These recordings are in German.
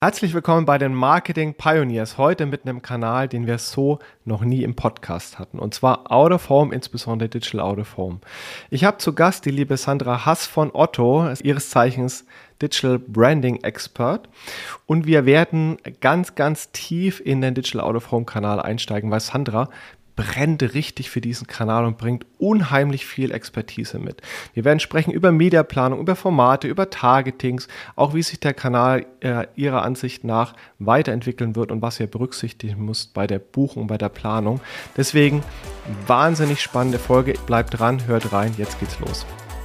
Herzlich willkommen bei den Marketing Pioneers, heute mit einem Kanal, den wir so noch nie im Podcast hatten, und zwar Out of Home, insbesondere Digital Out of Home. Ich habe zu Gast die liebe Sandra Hass von Otto, ihres Zeichens Digital Branding Expert, und wir werden ganz tief in den Digital Out of Home Kanal einsteigen, weil Sandra brennt richtig für diesen Kanal und bringt unheimlich viel Expertise mit. Wir werden sprechen über Mediaplanung, über Formate, über Targetings, auch wie sich der Kanal ihrer Ansicht nach weiterentwickeln wird und was ihr berücksichtigen müsst bei der Buchung, bei der Planung. Deswegen wahnsinnig spannende Folge. Bleibt dran, hört rein, jetzt geht's los.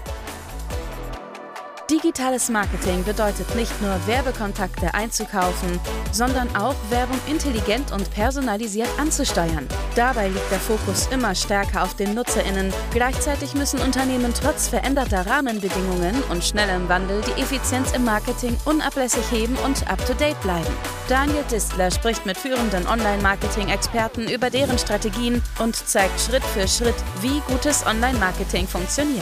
Digitales Marketing bedeutet nicht nur Werbekontakte einzukaufen, sondern auch Werbung intelligent und personalisiert anzusteuern. Dabei liegt der Fokus immer stärker auf den NutzerInnen. Gleichzeitig müssen Unternehmen trotz veränderter Rahmenbedingungen und schnellem Wandel die Effizienz im Marketing unablässig heben und up-to-date bleiben. Daniel Distler spricht mit führenden Online-Marketing-Experten über deren Strategien und zeigt Schritt für Schritt, wie gutes Online-Marketing funktioniert.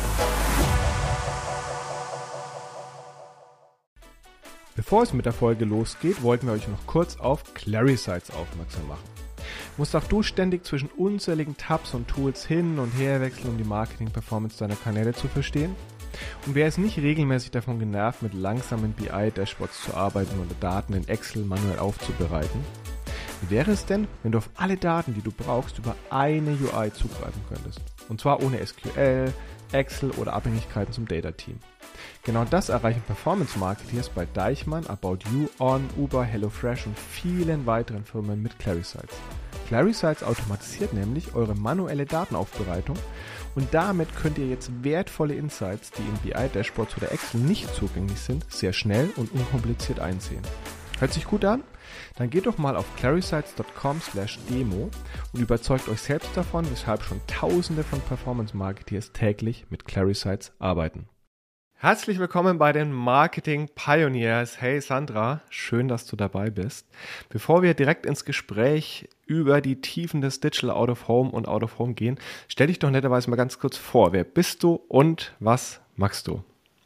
Bevor es mit der Folge losgeht, wollten wir euch noch kurz auf Clarisites aufmerksam machen. Musst auch du ständig zwischen unzähligen Tabs und Tools hin und her wechseln, um die Marketing-Performance deiner Kanäle zu verstehen? Und wer ist nicht regelmäßig davon genervt, mit langsamen BI-Dashboards zu arbeiten oder Daten in Excel manuell aufzubereiten? Wie wäre es denn, wenn du auf alle Daten, die du brauchst, über eine UI zugreifen könntest? Und zwar ohne SQL, Excel oder Abhängigkeiten zum Data-Team. Genau das erreichen Performance-Marketeers bei Deichmann, About You, On, Uber, HelloFresh und vielen weiteren Firmen mit Clarisites. Clarisites automatisiert nämlich eure manuelle Datenaufbereitung und damit könnt ihr jetzt wertvolle Insights, die in BI-Dashboards oder Excel nicht zugänglich sind, sehr schnell und unkompliziert einsehen. Hört sich gut an? Dann geht doch mal auf clarisites.com/demo und überzeugt euch selbst davon, weshalb schon Tausende von Performance-Marketeers täglich mit Clarisites arbeiten. Herzlich willkommen bei den Marketing Pioneers. Hey Sandra, schön, dass du dabei bist. Bevor wir direkt ins Gespräch über die Tiefen des Digital Out of Home und Out of Home gehen, stell dich doch netterweise mal ganz kurz vor. Wer bist du und was machst du?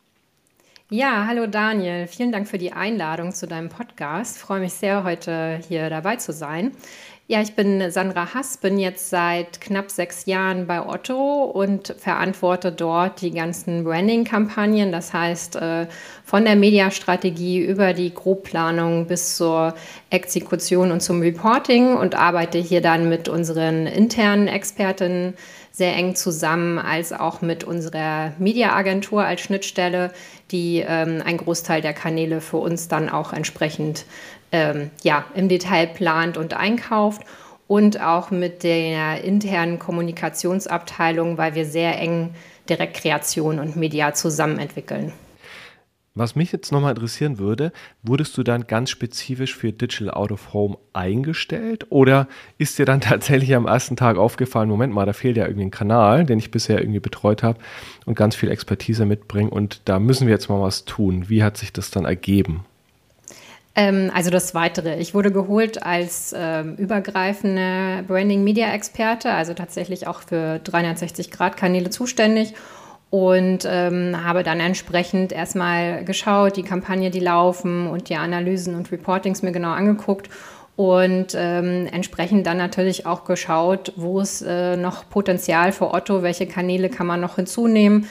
Ja, hallo Daniel. Vielen Dank für die Einladung zu deinem Podcast. Ich freue mich sehr, heute hier dabei zu sein. Ja, ich bin Sandra Hass, bin jetzt seit knapp 6 Jahren bei Otto und verantworte dort die ganzen Branding-Kampagnen. Das heißt, von der Mediastrategie über die Grobplanung bis zur Exekution und zum Reporting und arbeite hier dann mit unseren internen Expertinnen sehr eng zusammen, als auch mit unserer Media-Agentur als Schnittstelle, die einen Großteil der Kanäle für uns dann auch entsprechend im Detail plant und einkauft, und auch mit der internen Kommunikationsabteilung, weil wir sehr eng direkt Kreation und Media zusammen entwickeln. Was mich jetzt nochmal interessieren würde, wurdest du dann ganz spezifisch für Digital Out of Home eingestellt oder ist dir dann tatsächlich am ersten Tag aufgefallen, Moment mal, da fehlt ja irgendwie ein Kanal, den ich bisher irgendwie betreut habe und ganz viel Expertise mitbringe und da müssen wir jetzt mal was tun. Wie hat sich das dann ergeben? Also das Weitere. Ich wurde geholt als übergreifender Branding-Media-Experte, also tatsächlich auch für 360-Grad-Kanäle zuständig, und habe dann entsprechend erstmal geschaut, die Kampagne, die laufen, und die Analysen und Reportings mir genau angeguckt und entsprechend dann natürlich auch geschaut, wo ist noch Potenzial für Otto, welche Kanäle kann man noch hinzunehmen.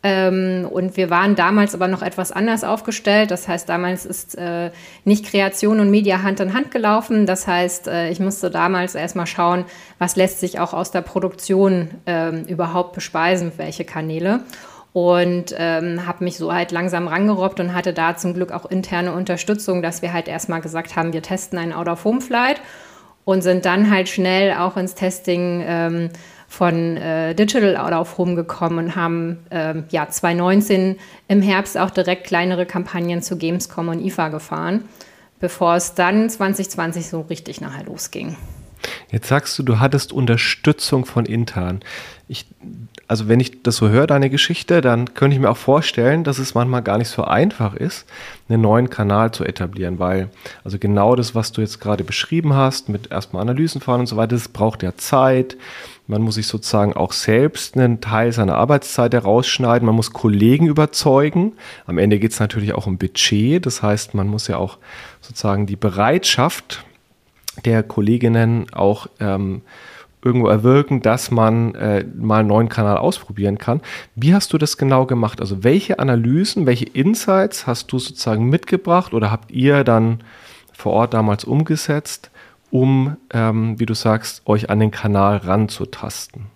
Und wir waren damals aber noch etwas anders aufgestellt. Das heißt, damals ist nicht Kreation und Media Hand in Hand gelaufen. Das heißt, ich musste damals erstmal schauen, was lässt sich auch aus der Produktion überhaupt bespeisen, welche Kanäle. Und habe mich so halt langsam rangerobbt und hatte da zum Glück auch interne Unterstützung, dass wir halt erstmal gesagt haben, wir testen einen Out-of-Home-Flight und sind dann halt schnell auch ins Testing von Digital Out of Home gekommen und haben 2019 im Herbst auch direkt kleinere Kampagnen zu Gamescom und IFA gefahren, bevor es dann 2020 so richtig nachher losging. Jetzt sagst du, du hattest Unterstützung von intern. Also wenn ich das so höre, deine Geschichte, dann könnte ich mir auch vorstellen, dass es manchmal gar nicht so einfach ist, einen neuen Kanal zu etablieren, weil also genau das, was du jetzt gerade beschrieben hast, mit erstmal Analysen fahren und so weiter, das braucht ja Zeit. Man muss sich sozusagen auch selbst einen Teil seiner Arbeitszeit herausschneiden. Man muss Kollegen überzeugen. Am Ende geht es natürlich auch um Budget. Das heißt, man muss ja auch sozusagen die Bereitschaft der Kolleginnen auch irgendwo erwirken, dass man mal einen neuen Kanal ausprobieren kann. Wie hast du das genau gemacht? Also welche Analysen, welche Insights hast du sozusagen mitgebracht oder habt ihr dann vor Ort damals umgesetzt, um, wie du sagst, euch an den Kanal ranzutasten?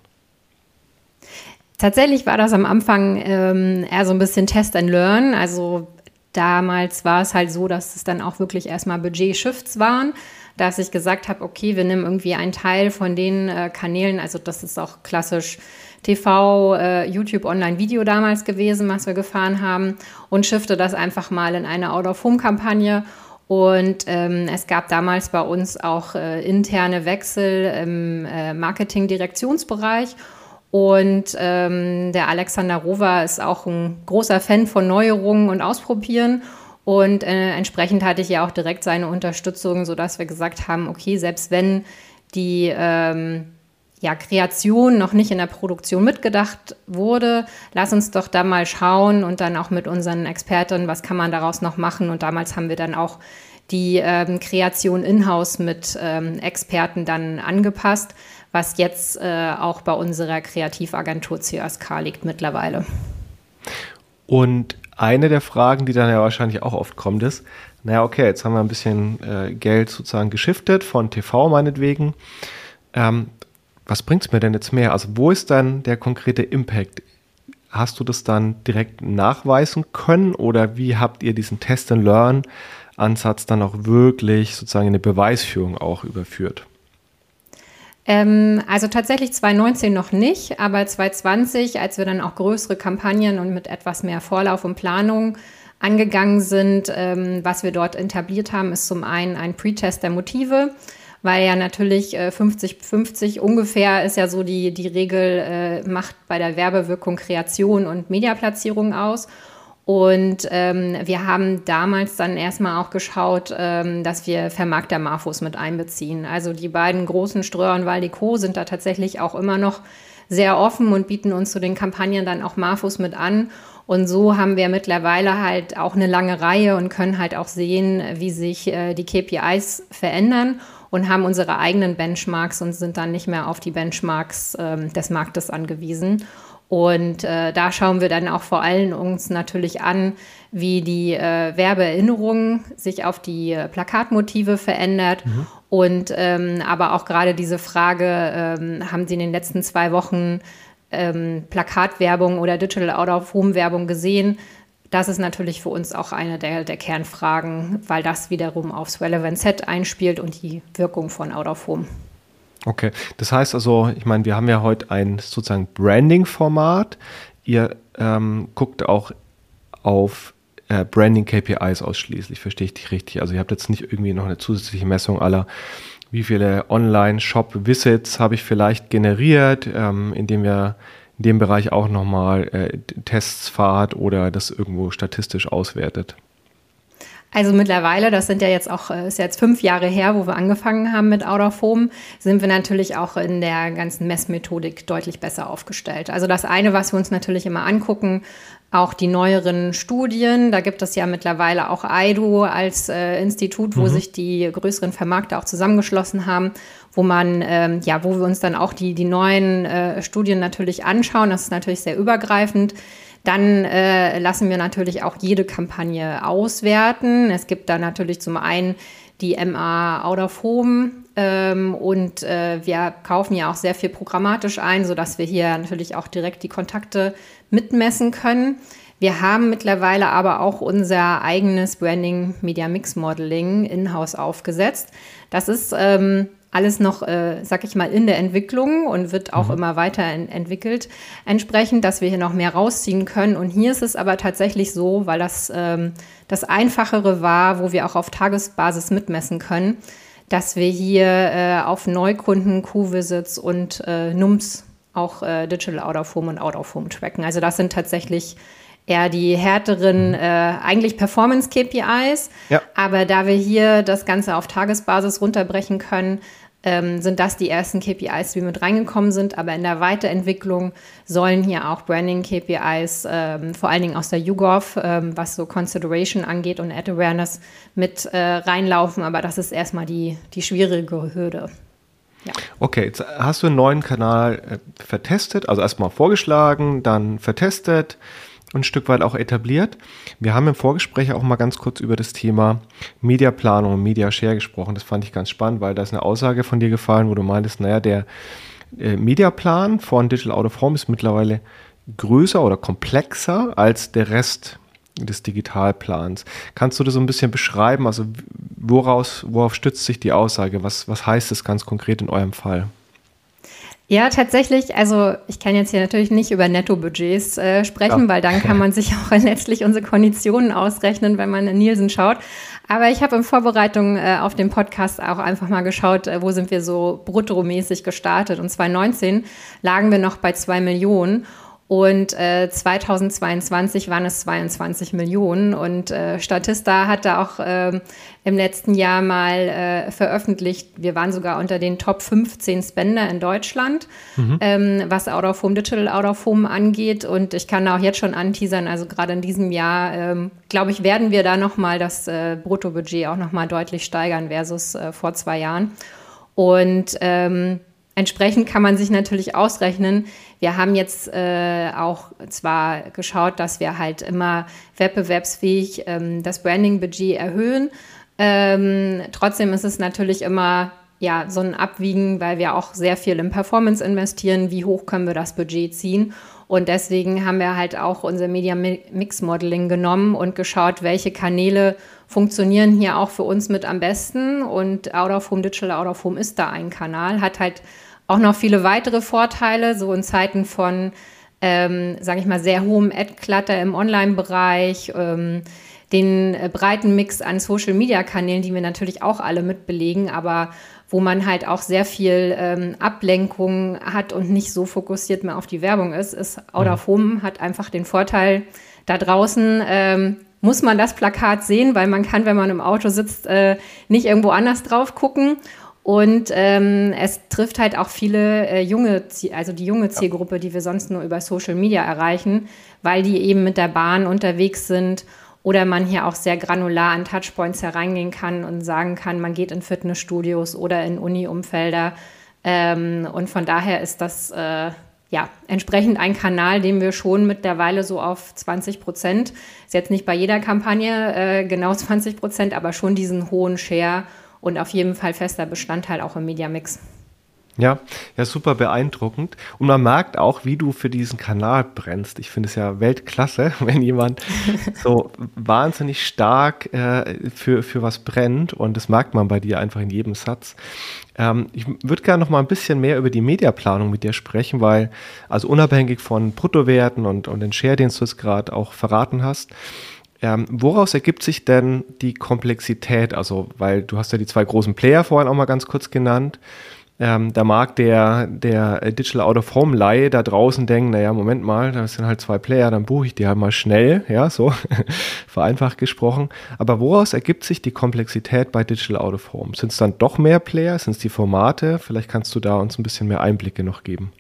Tatsächlich war das am Anfang eher so ein bisschen Test and Learn. Also damals war es halt so, dass es dann auch wirklich erstmal Budget-Shifts waren, dass ich gesagt habe, okay, wir nehmen irgendwie einen Teil von den Kanälen, also das ist auch klassisch TV, YouTube, Online-Video damals gewesen, was wir gefahren haben, und shifte das einfach mal in eine Out-of-Home-Kampagne. Und es gab damals bei uns auch interne Wechsel im Marketing-Direktionsbereich. Und der Alexander Rover ist auch ein großer Fan von Neuerungen und Ausprobieren. Und entsprechend hatte ich ja auch direkt seine Unterstützung, sodass wir gesagt haben, okay, selbst wenn die Kreation noch nicht in der Produktion mitgedacht wurde, lass uns doch da mal schauen und dann auch mit unseren Experten, was kann man daraus noch machen. Und damals haben wir dann auch die Kreation in-house mit Experten dann angepasst, was jetzt auch bei unserer Kreativagentur CSK liegt mittlerweile. Und eine der Fragen, die dann ja wahrscheinlich auch oft kommt, ist, naja, okay, jetzt haben wir ein bisschen Geld sozusagen geschiftet von TV meinetwegen. Was bringt es mir denn jetzt mehr? Also wo ist dann der konkrete Impact? Hast du das dann direkt nachweisen können oder wie habt ihr diesen Test-and-Learn-Ansatz dann auch wirklich sozusagen in eine Beweisführung auch überführt? Also tatsächlich 2019 noch nicht, aber 2020, als wir dann auch größere Kampagnen und mit etwas mehr Vorlauf und Planung angegangen sind, was wir dort etabliert haben, ist zum einen ein Pre-Test der Motive, weil ja natürlich 50-50 ungefähr ist ja so die Regel, macht bei der Werbewirkung Kreation und Mediaplatzierung aus. Und wir haben damals dann erstmal auch geschaut, dass wir Vermarkter Marfos mit einbeziehen. Also die beiden großen Ströer und Waldeco sind da tatsächlich auch immer noch sehr offen und bieten uns zu den Kampagnen dann auch Marfos mit an. Und so haben wir mittlerweile halt auch eine lange Reihe und können halt auch sehen, wie sich die KPIs verändern und haben unsere eigenen Benchmarks und sind dann nicht mehr auf die Benchmarks des Marktes angewiesen. Und da schauen wir dann auch vor allem uns natürlich an, wie die Werbeerinnerung sich auf die Plakatmotive verändert. Und aber auch gerade diese Frage, haben Sie in den letzten 2 Wochen Plakatwerbung oder Digital Out-of-Home-Werbung gesehen? Das ist natürlich für uns auch eine der Kernfragen, weil das wiederum aufs Relevant Set einspielt und die Wirkung von Out-of-Home. Okay, das heißt also, ich meine, wir haben ja heute ein sozusagen Branding-Format. Ihr guckt auch auf Branding-KPIs ausschließlich, verstehe ich dich richtig? Also ihr habt jetzt nicht irgendwie noch eine zusätzliche Messung aller, wie viele Online-Shop-Visits habe ich vielleicht generiert, indem wir in dem Bereich auch nochmal Tests fahrt oder das irgendwo statistisch auswertet. Also mittlerweile, das sind ja jetzt auch, ist jetzt 5 Jahre her, wo wir angefangen haben mit Out-of-Home, sind wir natürlich auch in der ganzen Messmethodik deutlich besser aufgestellt. Also das eine, was wir uns natürlich immer angucken, auch die neueren Studien, da gibt es ja mittlerweile auch IDO als Institut, wo sich die größeren Vermarkter auch zusammengeschlossen haben, wo man, wo wir uns dann auch die neuen Studien natürlich anschauen. Das ist natürlich sehr übergreifend. Dann lassen wir natürlich auch jede Kampagne auswerten. Es gibt da natürlich zum einen die MA Out of Home und wir kaufen ja auch sehr viel programmatisch ein, sodass wir hier natürlich auch direkt die Kontakte mitmessen können. Wir haben mittlerweile aber auch unser eigenes Branding Media Mix Modeling in-house aufgesetzt. Das ist alles noch, sag ich mal, in der Entwicklung und wird auch immer weiter entwickelt, entsprechend, dass wir hier noch mehr rausziehen können. Und hier ist es aber tatsächlich so, weil das das Einfachere war, wo wir auch auf Tagesbasis mitmessen können, dass wir hier auf Neukunden, Q-Visits und NUMS auch Digital Out of Home und Out of Home tracken. Also das sind tatsächlich eher die härteren, eigentlich Performance-KPIs. Ja. Aber da wir hier das Ganze auf Tagesbasis runterbrechen können, sind das die ersten KPIs, die mit reingekommen sind. Aber in der Weiterentwicklung sollen hier auch Branding-KPIs, vor allen Dingen aus der YouGov, was so Consideration angeht und Ad Awareness, mit reinlaufen. Aber das ist erstmal die schwierige Hürde. Ja. Okay, jetzt hast du einen neuen Kanal vertestet, also erstmal vorgeschlagen, dann vertestet und ein Stück weit auch etabliert. Wir haben im Vorgespräch auch mal ganz kurz über das Thema Mediaplanung und Media Share gesprochen. Das fand ich ganz spannend, weil da ist eine Aussage von dir gefallen, wo du meintest, naja, der Mediaplan von Digital Out of Home ist mittlerweile größer oder komplexer als der Rest des Digitalplans. Kannst du das so ein bisschen beschreiben? Also worauf stützt sich die Aussage? Was heißt es ganz konkret in eurem Fall? Ja, tatsächlich, also ich kann jetzt hier natürlich nicht über Nettobudgets sprechen, weil dann kann man sich auch letztlich unsere Konditionen ausrechnen, wenn man in Nielsen schaut. Aber ich habe in Vorbereitung auf den Podcast auch einfach mal geschaut, wo sind wir so bruttomäßig gestartet. Und 2019 lagen wir noch bei 2 Millionen. Und 2022 waren es 22 Millionen und Statista hat da auch im letzten Jahr mal veröffentlicht, wir waren sogar unter den Top 15 Spender in Deutschland, was Out of Home, Digital Out of Home angeht. Und ich kann auch jetzt schon anteasern, also gerade in diesem Jahr, glaube ich, werden wir da nochmal das Bruttobudget auch nochmal deutlich steigern versus vor 2 Jahren. Und entsprechend kann man sich natürlich ausrechnen, wir haben jetzt auch zwar geschaut, dass wir halt immer wettbewerbsfähig das Branding-Budget erhöhen. Trotzdem ist es natürlich immer so ein Abwiegen, weil wir auch sehr viel in Performance investieren. Wie hoch können wir das Budget ziehen? Und deswegen haben wir halt auch unser Media Mix Modeling genommen und geschaut, welche Kanäle funktionieren hier auch für uns mit am besten. Und Out of Home, Digital Out of Home ist da ein Kanal, hat halt auch noch viele weitere Vorteile, so in Zeiten von, sage ich mal, sehr hohem Ad-Clutter im Online-Bereich, den breiten Mix an Social-Media-Kanälen, die wir natürlich auch alle mitbelegen, aber wo man halt auch sehr viel Ablenkung hat und nicht so fokussiert mehr auf die Werbung ist Out of Home hat einfach den Vorteil, da draußen muss man das Plakat sehen, weil man kann, wenn man im Auto sitzt, nicht irgendwo anders drauf gucken. Und es trifft halt auch viele junge Zielgruppe, die wir sonst nur über Social Media erreichen, weil die eben mit der Bahn unterwegs sind oder man hier auch sehr granular an Touchpoints hereingehen kann und sagen kann, man geht in Fitnessstudios oder in Uni-Umfelder. Und von daher ist das entsprechend ein Kanal, den wir schon mittlerweile so auf 20%, ist jetzt nicht bei jeder Kampagne genau 20%, aber schon diesen hohen Share und auf jeden Fall fester Bestandteil auch im Media-Mix. Ja, super beeindruckend. Und man merkt auch, wie du für diesen Kanal brennst. Ich finde es ja Weltklasse, wenn jemand so wahnsinnig stark für was brennt. Und das merkt man bei dir einfach in jedem Satz. Ich würde gerne noch mal ein bisschen mehr über die Mediaplanung mit dir sprechen, weil, also unabhängig von Bruttowerten und den Share, den du jetzt gerade auch verraten hast, woraus ergibt sich denn die Komplexität? Also, weil du hast ja die 2 großen Player vorhin auch mal ganz kurz genannt. Da mag der Digital Out of Home Laie da draußen denken, naja, Moment mal, das sind halt 2 Player, dann buche ich die halt mal schnell, ja, so vereinfacht gesprochen. Aber woraus ergibt sich die Komplexität bei Digital Out of Home? Sind es dann doch mehr Player? Sind es die Formate? Vielleicht kannst du da uns ein bisschen mehr Einblicke noch geben.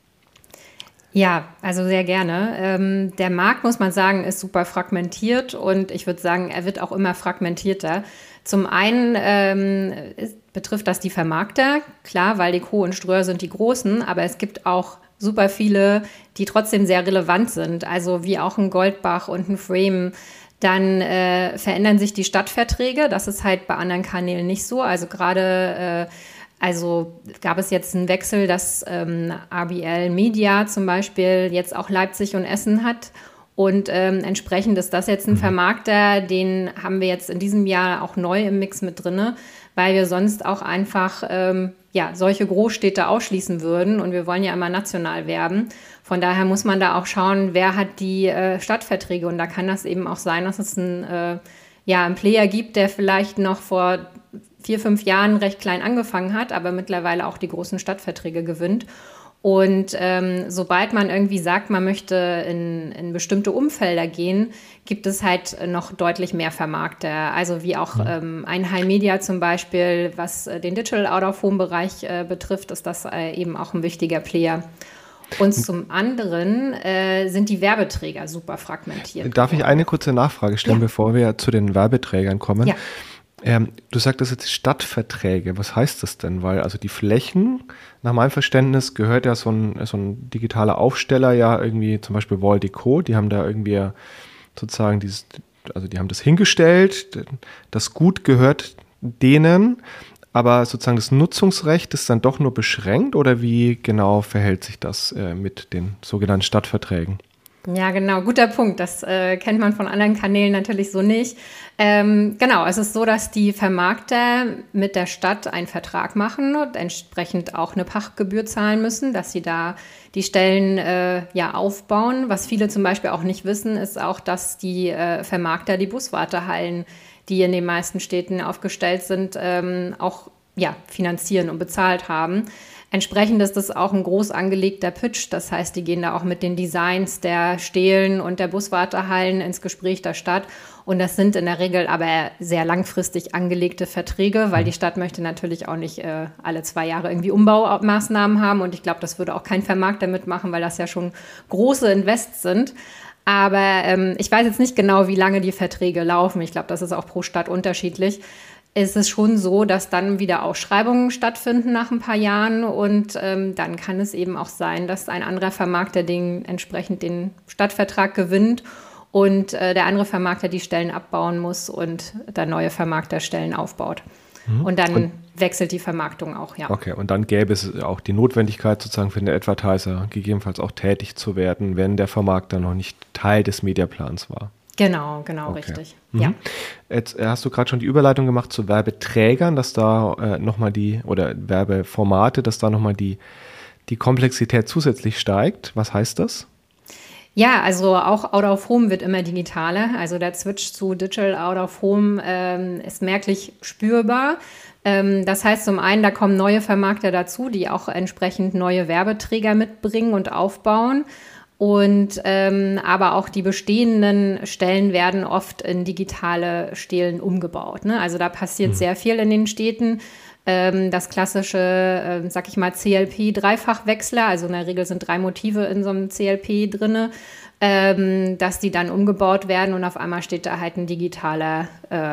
Ja, also sehr gerne. Der Markt, muss man sagen, ist super fragmentiert und ich würde sagen, er wird auch immer fragmentierter. Zum einen betrifft das die Vermarkter, klar, weil die Co. und Ströer sind die Großen, aber es gibt auch super viele, die trotzdem sehr relevant sind, also wie auch ein Goldbach und ein Frame. Dann verändern sich die Stadtverträge, das ist halt bei anderen Kanälen nicht so, also gerade gab es jetzt einen Wechsel, dass RBL Media zum Beispiel jetzt auch Leipzig und Essen hat. Und entsprechend ist das jetzt ein Vermarkter, den haben wir jetzt in diesem Jahr auch neu im Mix mit drin, weil wir sonst auch einfach solche Großstädte ausschließen würden. Und wir wollen ja immer national werben. Von daher muss man da auch schauen, wer hat die Stadtverträge. Und da kann das eben auch sein, dass es ein Player gibt, der vielleicht noch vor 4-5 Jahren recht klein angefangen hat, aber mittlerweile auch die großen Stadtverträge gewinnt. Und sobald man irgendwie sagt, man möchte in bestimmte Umfelder gehen, gibt es halt noch deutlich mehr Vermarkter. Also wie auch ein High Media zum Beispiel, was den Digital Out-of-Home-Bereich betrifft, ist das eben auch ein wichtiger Player. Und zum anderen sind die Werbeträger super fragmentiert. Darf ich eine kurze Nachfrage stellen, bevor wir zu den Werbeträgern kommen? Ja. Du sagtest jetzt Stadtverträge. Was heißt das denn? Weil also die Flächen, nach meinem Verständnis, gehört ja so ein digitaler Aufsteller ja irgendwie, zum Beispiel Wall-Deco, die haben da irgendwie sozusagen die haben das hingestellt, das Gut gehört denen, aber sozusagen das Nutzungsrecht ist dann doch nur beschränkt, oder wie genau verhält sich das mit den sogenannten Stadtverträgen? Ja, genau, guter Punkt. Das kennt man von anderen Kanälen natürlich so nicht. Genau, es ist so, dass die Vermarkter mit der Stadt einen Vertrag machen und entsprechend auch eine Pachtgebühr zahlen müssen, dass sie da die Stellen aufbauen. Was viele zum Beispiel auch nicht wissen, ist auch, dass die Vermarkter die Buswartehallen, die in den meisten Städten aufgestellt sind, auch finanzieren und bezahlt haben. Entsprechend ist das auch ein groß angelegter Pitch. Das heißt, die gehen da auch mit den Designs der Stelen und der Buswartehallen ins Gespräch der Stadt. Und das sind in der Regel aber sehr langfristig angelegte Verträge, weil die Stadt möchte natürlich auch nicht alle 2 Jahre irgendwie Umbaumaßnahmen haben. Und ich glaube, das würde auch kein Vermarkter mitmachen, weil das ja schon große Invests sind. Aber ich weiß jetzt nicht genau, wie lange die Verträge laufen. Ich glaube, das ist auch pro Stadt unterschiedlich. Es ist schon so, dass dann wieder Ausschreibungen stattfinden nach ein paar Jahren und dann kann es eben auch sein, dass ein anderer Vermarkter entsprechend den Stadtvertrag gewinnt und der andere Vermarkter die Stellen abbauen muss und der neue Vermarkter Stellen aufbaut. Und dann wechselt die Vermarktung auch, ja. Okay, und dann gäbe es auch die Notwendigkeit, sozusagen für den Advertiser gegebenenfalls auch tätig zu werden, wenn der Vermarkter noch nicht Teil des Mediaplans war. Genau, okay. Richtig. Ja. Jetzt hast du gerade schon die Überleitung gemacht zu Werbeträgern, dass da nochmal oder Werbeformate, dass da nochmal die Komplexität zusätzlich steigt. Was heißt das? Ja, also auch Out of Home wird immer digitaler. Also der Switch zu Digital Out of Home ist merklich spürbar. Das heißt zum einen, da kommen neue Vermarkter dazu, die auch entsprechend neue Werbeträger mitbringen und aufbauen. Und aber auch die bestehenden Stellen werden oft in digitale Stelen umgebaut. Ne? Also da passiert sehr viel in den Städten. Das klassische, sag ich mal, CLP-Dreifachwechsler, also in der Regel sind 3 Motive in so einem CLP drin, dass die dann umgebaut werden und auf einmal steht da halt ein digitaler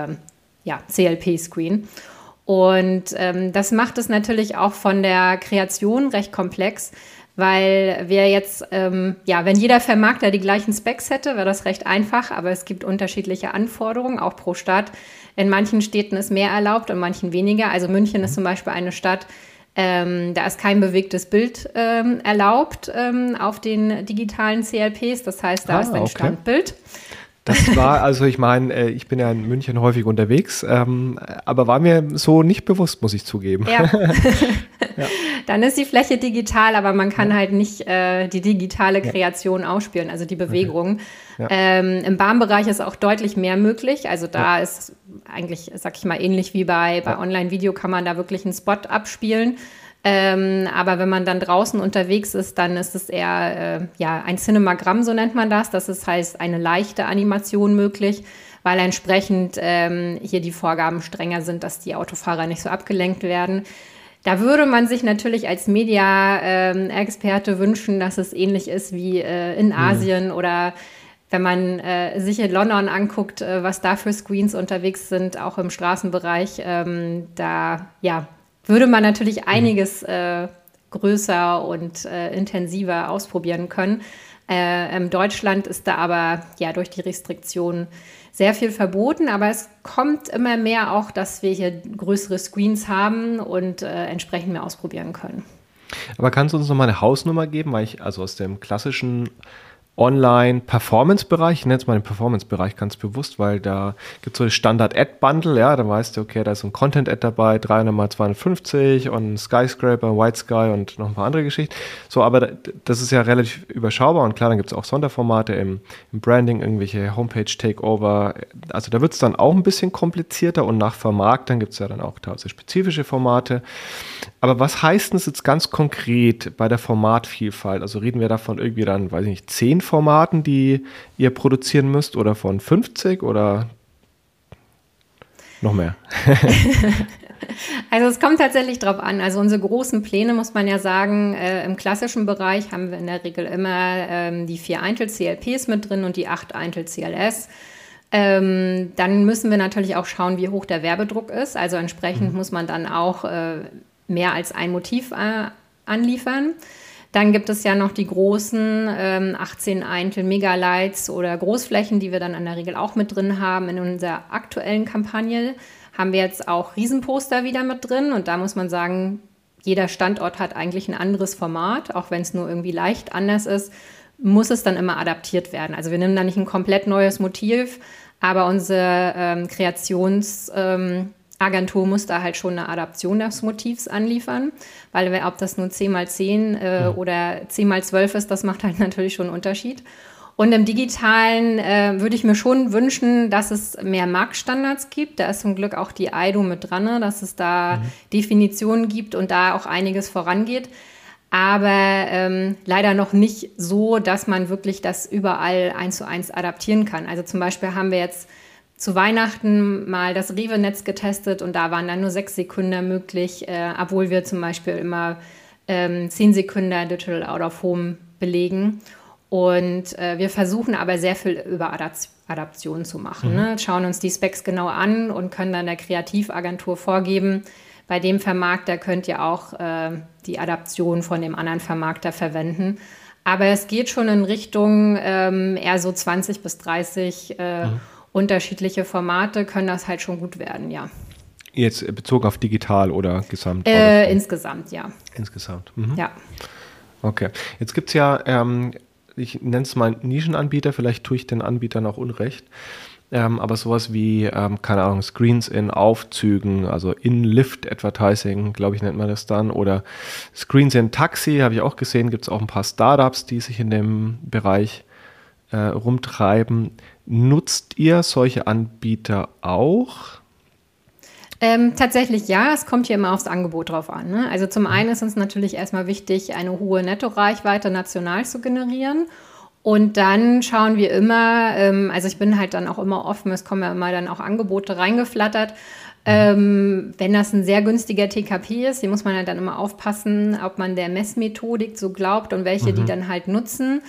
CLP-Screen. Und das macht es natürlich auch von der Kreation recht komplex, weil wir jetzt, wenn jeder Vermarkter die gleichen Specs hätte, wäre das recht einfach, aber es gibt unterschiedliche Anforderungen, auch pro Stadt. In manchen Städten ist mehr erlaubt, in manchen weniger. Also München ist zum Beispiel eine Stadt, da ist kein bewegtes Bild erlaubt auf den digitalen CLPs, das heißt, da ist ein Standbild. Das war, also ich meine, ich bin ja in München häufig unterwegs, aber war mir so nicht bewusst, muss ich zugeben. Ja. Ja. Dann ist die Fläche digital, aber man kann halt nicht die digitale Kreation ausspielen, also die Bewegung. Okay. Ja. Im Bahnbereich ist auch deutlich mehr möglich. Also da ist eigentlich, sag ich mal, ähnlich wie bei Online-Video kann man da wirklich einen Spot abspielen. Aber wenn man dann draußen unterwegs ist, dann ist es eher ein Cinemagramm, so nennt man das. Das heißt, eine leichte Animation möglich, weil entsprechend hier die Vorgaben strenger sind, dass die Autofahrer nicht so abgelenkt werden. Da würde man sich natürlich als Media-Experte wünschen, dass es ähnlich ist wie in Asien oder wenn man sich in London anguckt, was da für Screens unterwegs sind, auch im Straßenbereich, würde man natürlich einiges größer und intensiver ausprobieren können. In Deutschland ist da aber durch die Restriktionen sehr viel verboten, aber es kommt immer mehr auch, dass wir hier größere Screens haben und entsprechend mehr ausprobieren können. Aber kannst du uns noch mal eine Hausnummer geben? Weil ich also aus dem klassischen Online-Performance-Bereich, ich nenne es mal den Performance-Bereich ganz bewusst, weil da gibt es so das Standard-Ad-Bundle, ja, da weißt du, okay, da ist so ein Content-Ad dabei, 300 mal 250 und ein Skyscraper, White Sky und noch ein paar andere Geschichten. So, aber das ist ja relativ überschaubar und klar, dann gibt es auch Sonderformate im Branding, irgendwelche Homepage-Takeover, also da wird es dann auch ein bisschen komplizierter und nach Vermarktern gibt es ja dann auch teilweise spezifische Formate. Aber was heißt denn das jetzt ganz konkret bei der Formatvielfalt? Also reden wir davon irgendwie dann, weiß ich nicht, 10 Formaten, die ihr produzieren müsst oder von 50 oder noch mehr? Also es kommt tatsächlich drauf an. Also unsere großen Pläne, muss man ja sagen, im klassischen Bereich haben wir in der Regel immer die 4 Eintel-CLPs mit drin und die 8 Eintel-CLS. Dann müssen wir natürlich auch schauen, wie hoch der Werbedruck ist. Also entsprechend muss man dann auch mehr als ein Motiv anliefern. Dann gibt es ja noch die großen 18 Eintel Megalights oder Großflächen, die wir dann in der Regel auch mit drin haben. In unserer aktuellen Kampagne haben wir jetzt auch Riesenposter wieder mit drin. Und da muss man sagen, jeder Standort hat eigentlich ein anderes Format, auch wenn es nur irgendwie leicht anders ist, muss es dann immer adaptiert werden. Also wir nehmen da nicht ein komplett neues Motiv, aber unsere Kreationsagentur muss da halt schon eine Adaption des Motivs anliefern, weil ob das nur 10x10 oder 10x12 ist, das macht halt natürlich schon einen Unterschied. Und im Digitalen würde ich mir schon wünschen, dass es mehr Marktstandards gibt. Da ist zum Glück auch die IDO mit dran, ne? Dass es da Definitionen gibt und da auch einiges vorangeht. Aber leider noch nicht so, dass man wirklich das überall 1:1 adaptieren kann. Also zum Beispiel haben wir jetzt zu Weihnachten mal das Rewe-Netz getestet und da waren dann nur 6 Sekunden möglich, obwohl wir zum Beispiel immer 10 Sekunden Digital Out of Home belegen. Und wir versuchen aber sehr viel über Adaption zu machen. Ne? Schauen uns die Specs genau an und können dann der Kreativagentur vorgeben, bei dem Vermarkter könnt ihr auch die Adaption von dem anderen Vermarkter verwenden. Aber es geht schon in Richtung eher so 20 bis 30 unterschiedliche Formate, können das halt schon gut werden, ja. Jetzt bezogen auf digital oder gesamt? Insgesamt, ja. Insgesamt. Ja. Okay. Jetzt gibt es ja, ich nenne es mal Nischenanbieter, vielleicht tue ich den Anbietern auch Unrecht. Aber sowas wie, keine Ahnung, Screens in Aufzügen, also In-Lift-Advertising, glaube ich, nennt man das dann. Oder Screens in Taxi, habe ich auch gesehen, gibt es auch ein paar Startups, die sich in dem Bereich rumtreiben. Nutzt ihr solche Anbieter auch? Tatsächlich ja, es kommt hier immer aufs Angebot drauf an. Ne? Also zum einen ist uns natürlich erstmal wichtig, eine hohe Nettoreichweite national zu generieren. Und dann schauen wir immer, also ich bin halt dann auch immer offen, es kommen ja immer dann auch Angebote reingeflattert. Wenn das ein sehr günstiger TKP ist, hier muss man halt dann immer aufpassen, ob man der Messmethodik so glaubt und welche die dann halt nutzen.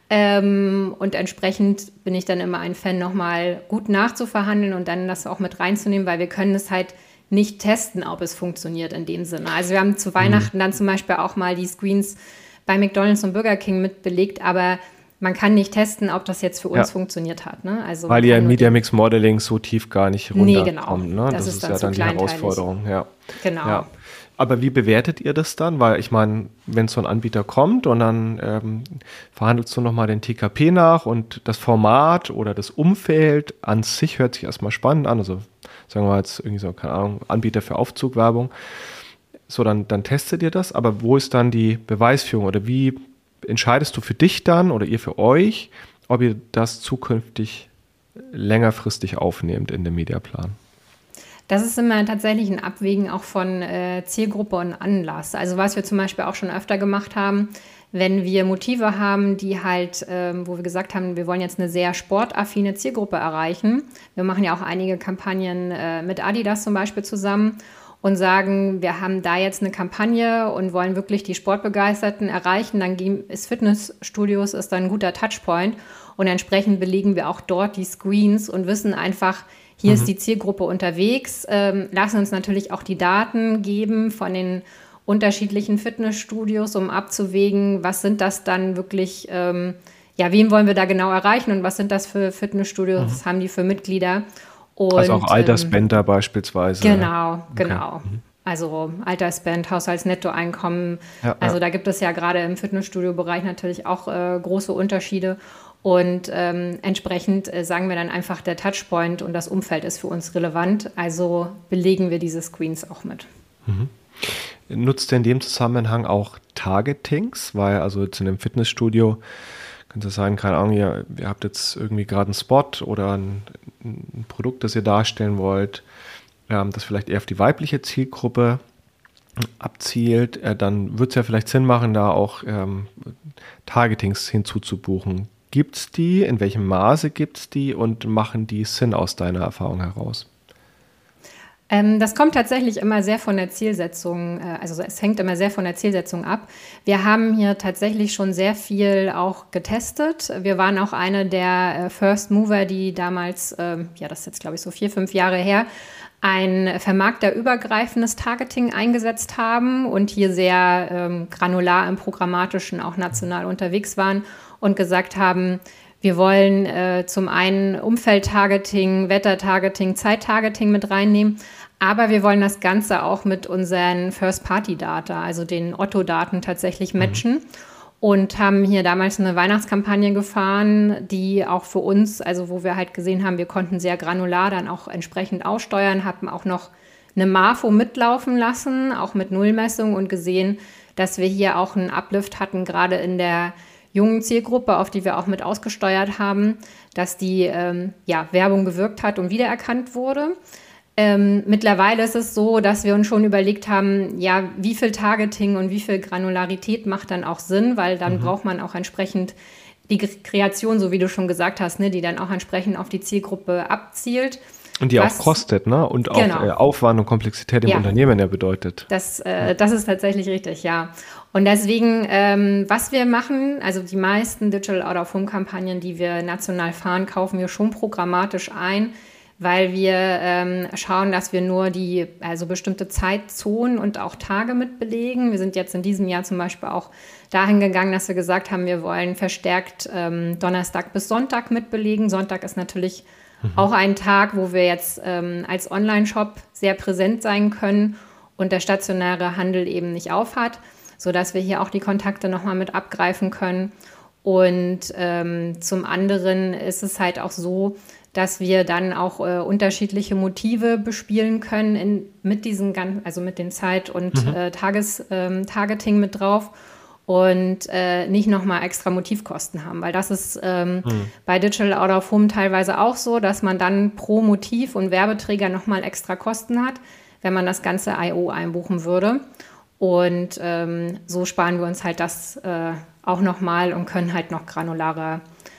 Und entsprechend bin ich dann immer ein Fan, nochmal gut nachzuverhandeln und dann das auch mit reinzunehmen, weil wir können es halt nicht testen, ob es funktioniert in dem Sinne. Also wir haben zu Weihnachten dann zum Beispiel auch mal die Screens bei McDonald's und Burger King mit belegt, aber man kann nicht testen, ob das jetzt für uns funktioniert hat. Ne? Also weil ihr im Media Mix Modeling so tief gar nicht runterkommt. Nee, genau. Ne? Das ist ja dann die Herausforderung. Ja. Genau. Ja. Aber wie bewertet ihr das dann? Weil ich meine, wenn so ein Anbieter kommt und dann verhandelst du nochmal den TKP nach und das Format oder das Umfeld an sich hört sich erstmal spannend an. Also sagen wir mal jetzt irgendwie so, keine Ahnung, Anbieter für Aufzugwerbung. So, dann testet ihr das. Aber wo ist dann die Beweisführung oder wie entscheidest du für dich dann oder ihr für euch, ob ihr das zukünftig längerfristig aufnehmt in dem Mediaplan? Das ist immer tatsächlich ein Abwägen auch von Zielgruppe und Anlass. Also was wir zum Beispiel auch schon öfter gemacht haben, wenn wir Motive haben, die halt, wo wir gesagt haben, wir wollen jetzt eine sehr sportaffine Zielgruppe erreichen. Wir machen ja auch einige Kampagnen mit Adidas zum Beispiel zusammen und sagen, wir haben da jetzt eine Kampagne und wollen wirklich die Sportbegeisterten erreichen, dann ist Fitnessstudios ist dann ein guter Touchpoint und entsprechend belegen wir auch dort die Screens und wissen einfach, hier ist die Zielgruppe unterwegs, lassen uns natürlich auch die Daten geben von den unterschiedlichen Fitnessstudios, um abzuwägen, was sind das dann wirklich, wen wollen wir da genau erreichen und was sind das für Fitnessstudios, was haben die für Mitglieder. Und, also auch Altersbänder beispielsweise. Genau. Okay. Also Altersband, Haushaltsnettoeinkommen. Also da gibt es ja gerade im Fitnessstudio-Bereich natürlich auch große Unterschiede. Und entsprechend sagen wir dann einfach, der Touchpoint und das Umfeld ist für uns relevant. Also belegen wir diese Screens auch mit. Nutzt ihr in dem Zusammenhang auch Targetings? Weil also jetzt in einem Fitnessstudio könnte es sein, keine Ahnung, ihr habt jetzt irgendwie gerade einen Spot oder ein Produkt, das ihr darstellen wollt, das vielleicht eher auf die weibliche Zielgruppe abzielt, dann wird es ja vielleicht Sinn machen, da auch Targetings hinzuzubuchen. Gibt es die? In welchem Maße gibt es die? Und machen die Sinn aus deiner Erfahrung heraus? Das kommt tatsächlich immer sehr von der Zielsetzung, also es hängt immer sehr von der Zielsetzung ab. Wir haben hier tatsächlich schon sehr viel auch getestet. Wir waren auch eine der First Mover, die damals, das ist jetzt glaube ich so 4-5 Jahre her, ein vermarkterübergreifendes Targeting eingesetzt haben und hier sehr granular im Programmatischen auch national unterwegs waren und gesagt haben, wir wollen zum einen Umfeldtargeting, Wettertargeting, Zeittargeting mit reinnehmen, aber wir wollen das Ganze auch mit unseren First-Party-Data, also den Otto-Daten tatsächlich matchen und haben hier damals eine Weihnachtskampagne gefahren, die auch für uns, also wo wir halt gesehen haben, wir konnten sehr granular dann auch entsprechend aussteuern, haben auch noch eine Marfo mitlaufen lassen, auch mit Nullmessung und gesehen, dass wir hier auch einen Uplift hatten, gerade in der jungen Zielgruppe, auf die wir auch mit ausgesteuert haben, dass die Werbung gewirkt hat und wiedererkannt wurde. Mittlerweile ist es so, dass wir uns schon überlegt haben, ja, wie viel Targeting und wie viel Granularität macht dann auch Sinn, weil dann braucht man auch entsprechend die Kreation, so wie du schon gesagt hast, ne, die dann auch entsprechend auf die Zielgruppe abzielt. Und die auch kostet, ne? Und auch Aufwand und Komplexität im Unternehmen ja bedeutet. Das ist tatsächlich richtig, ja. Und deswegen, was wir machen, also die meisten Digital Out-of-Home-Kampagnen, die wir national fahren, kaufen wir schon programmatisch ein, weil wir schauen, dass wir nur bestimmte Zeitzonen und auch Tage mit belegen. Wir sind jetzt in diesem Jahr zum Beispiel auch dahin gegangen, dass wir gesagt haben, wir wollen verstärkt Donnerstag bis Sonntag mitbelegen. Sonntag ist natürlich auch ein Tag, wo wir jetzt als Online-Shop sehr präsent sein können und der stationäre Handel eben nicht aufhat, sodass wir hier auch die Kontakte nochmal mit abgreifen können. Und zum anderen ist es halt auch so, dass wir dann auch unterschiedliche Motive bespielen können mit diesen mit den Zeit- und Tages-Targeting mit drauf und nicht nochmal extra Motivkosten haben, weil das ist bei Digital Out of Home teilweise auch so, dass man dann pro Motiv und Werbeträger nochmal extra Kosten hat, wenn man das ganze I/O einbuchen würde. Und so sparen wir uns halt das auch nochmal und können halt noch granularer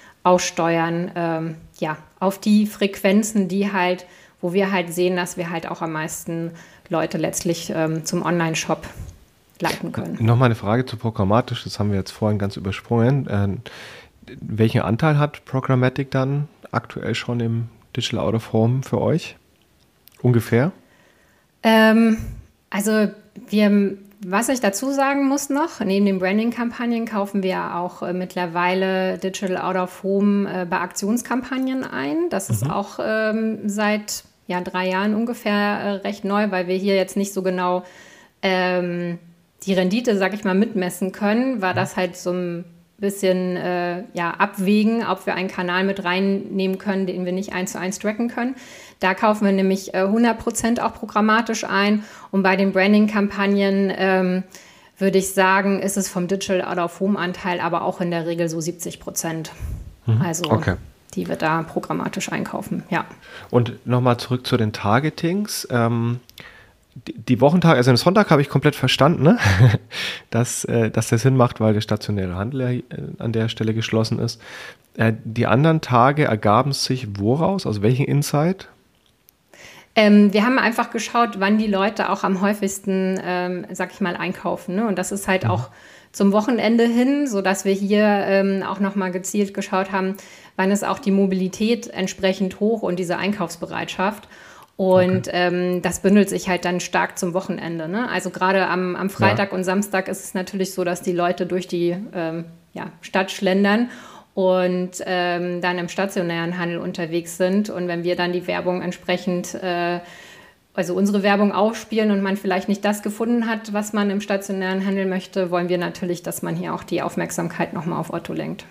aussteuern, auf die Frequenzen, wo wir halt sehen, dass wir halt auch am meisten Leute letztlich zum Online-Shop leiten können. Nochmal eine Frage zu Programmatisch, das haben wir jetzt vorhin ganz übersprungen. Welchen Anteil hat Programmatic dann aktuell schon im Digital Out of Home für euch? Ungefähr? Was ich dazu sagen muss noch, neben den Branding-Kampagnen kaufen wir auch mittlerweile Digital Out of Home bei Aktionskampagnen ein. Das ist auch seit 3 Jahren ungefähr recht neu, weil wir hier jetzt nicht so genau die Rendite, sag ich mal, mitmessen können, war das halt so ein bisschen abwägen, ob wir einen Kanal mit reinnehmen können, den wir nicht 1:1 tracken können. Da kaufen wir nämlich 100% auch programmatisch ein. Und bei den Branding-Kampagnen würde ich sagen, ist es vom Digital Out-of-Home-Anteil aber auch in der Regel so 70%. Die wir da programmatisch einkaufen, ja. Und nochmal zurück zu den Targetings. Die Wochentage, also den Sonntag habe ich komplett verstanden, ne? dass das Sinn macht, weil der stationäre Handel an der Stelle geschlossen ist. Die anderen Tage ergaben sich woraus? Aus welchem Insight? Wir haben einfach geschaut, wann die Leute auch am häufigsten, einkaufen. Ne? Und das ist halt auch zum Wochenende hin, sodass wir hier auch nochmal gezielt geschaut haben, wann ist auch die Mobilität entsprechend hoch und diese Einkaufsbereitschaft. Und das bündelt sich halt dann stark zum Wochenende. Ne? Also gerade am Freitag und Samstag ist es natürlich so, dass die Leute durch die Stadt schlendern und dann im stationären Handel unterwegs sind. Und wenn wir dann die Werbung entsprechend, unsere Werbung ausspielen und man vielleicht nicht das gefunden hat, was man im stationären Handel möchte, wollen wir natürlich, dass man hier auch die Aufmerksamkeit nochmal auf Otto lenkt.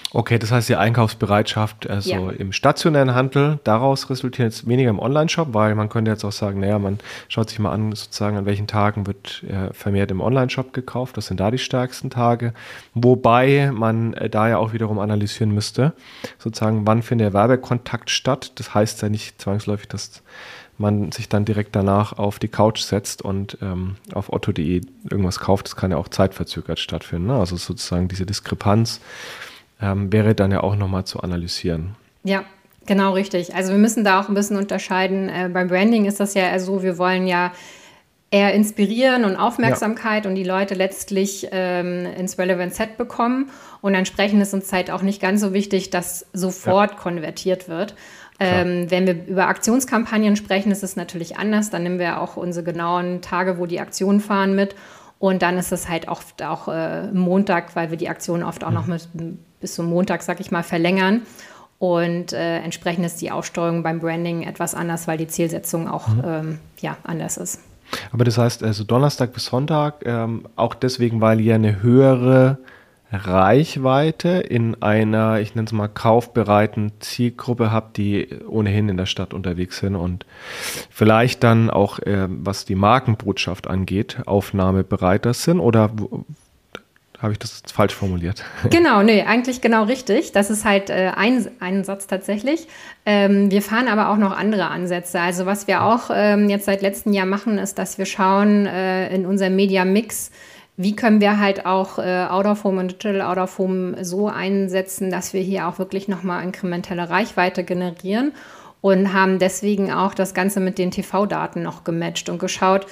Okay, das heißt, die Einkaufsbereitschaft im stationären Handel, daraus resultiert jetzt weniger im Online-Shop, weil man könnte jetzt auch sagen, naja, man schaut sich mal an, sozusagen, an welchen Tagen wird vermehrt im Online-Shop gekauft, das sind da die stärksten Tage, wobei man da ja auch wiederum analysieren müsste, sozusagen, wann findet der Werbekontakt statt. Das heißt ja nicht zwangsläufig, dass man sich dann direkt danach auf die Couch setzt und auf otto.de irgendwas kauft. Das kann ja auch zeitverzögert stattfinden, ne? Also sozusagen diese Diskrepanz wäre dann ja auch nochmal zu analysieren. Ja, genau richtig. Also wir müssen da auch ein bisschen unterscheiden. Beim Branding ist das ja eher so, wir wollen ja eher inspirieren und Aufmerksamkeit und die Leute letztlich ins Relevant Set bekommen. Und entsprechend ist uns halt auch nicht ganz so wichtig, dass sofort konvertiert wird. Wenn wir über Aktionskampagnen sprechen, ist es natürlich anders. Dann nehmen wir auch unsere genauen Tage, wo die Aktionen fahren mit. Und dann ist es halt oft auch Montag, weil wir die Aktionen oft auch noch bis zum Montag, sag ich mal, verlängern. Und entsprechend ist die Aussteuerung beim Branding etwas anders, weil die Zielsetzung auch anders ist. Aber das heißt, also Donnerstag bis Sonntag, auch deswegen, weil ihr eine höhere Reichweite in einer, ich nenne es mal, kaufbereiten Zielgruppe habt, die ohnehin in der Stadt unterwegs sind und vielleicht dann auch, was die Markenbotschaft angeht, aufnahmebereiter sind, oder habe ich das jetzt falsch formuliert? Genau, nee, eigentlich genau richtig. Das ist halt ein Satz tatsächlich. Wir fahren aber auch noch andere Ansätze. Also was wir auch jetzt seit letztem Jahr machen, ist, dass wir schauen in unserem Media-Mix, wie können wir halt auch Out-of-Home und Digital Out-of-Home so einsetzen, dass wir hier auch wirklich nochmal inkrementelle Reichweite generieren und haben deswegen auch das Ganze mit den TV-Daten noch gematcht und geschaut,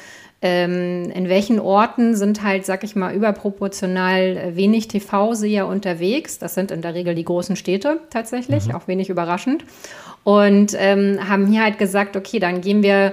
in welchen Orten sind halt, sag ich mal, überproportional wenig TV-Seher unterwegs. Das sind in der Regel die großen Städte tatsächlich, auch wenig überraschend. Und haben hier halt gesagt, okay, dann gehen wir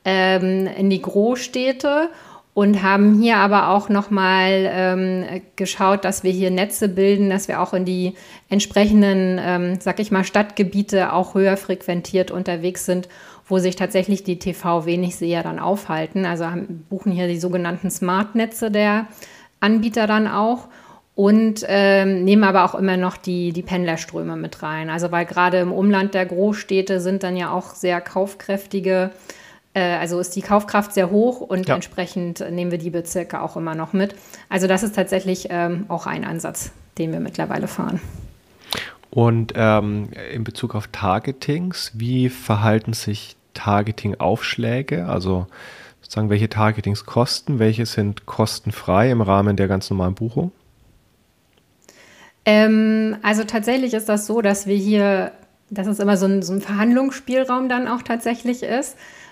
in die Großstädte und haben hier aber auch nochmal geschaut, dass wir hier Netze bilden, dass wir auch in die entsprechenden, sag ich mal, Stadtgebiete auch höher frequentiert unterwegs sind, wo sich tatsächlich die TV-Wenigseher dann aufhalten. Also buchen hier die sogenannten Smart-Netze der Anbieter dann auch und nehmen aber auch immer noch die Pendlerströme mit rein. Also weil gerade im Umland der Großstädte sind dann ja auch sehr kaufkräftige, also ist die Kaufkraft sehr hoch und entsprechend nehmen wir die Bezirke auch immer noch mit. Also das ist tatsächlich auch ein Ansatz, den wir mittlerweile fahren. Und in Bezug auf Targetings, wie verhalten sich Targeting-Aufschläge? Also sozusagen, welche Targetings kosten, welche sind kostenfrei im Rahmen der ganz normalen Buchung? Also tatsächlich ist das so, dass wir hier, dass es immer so ein Verhandlungsspielraum dann auch tatsächlich ist.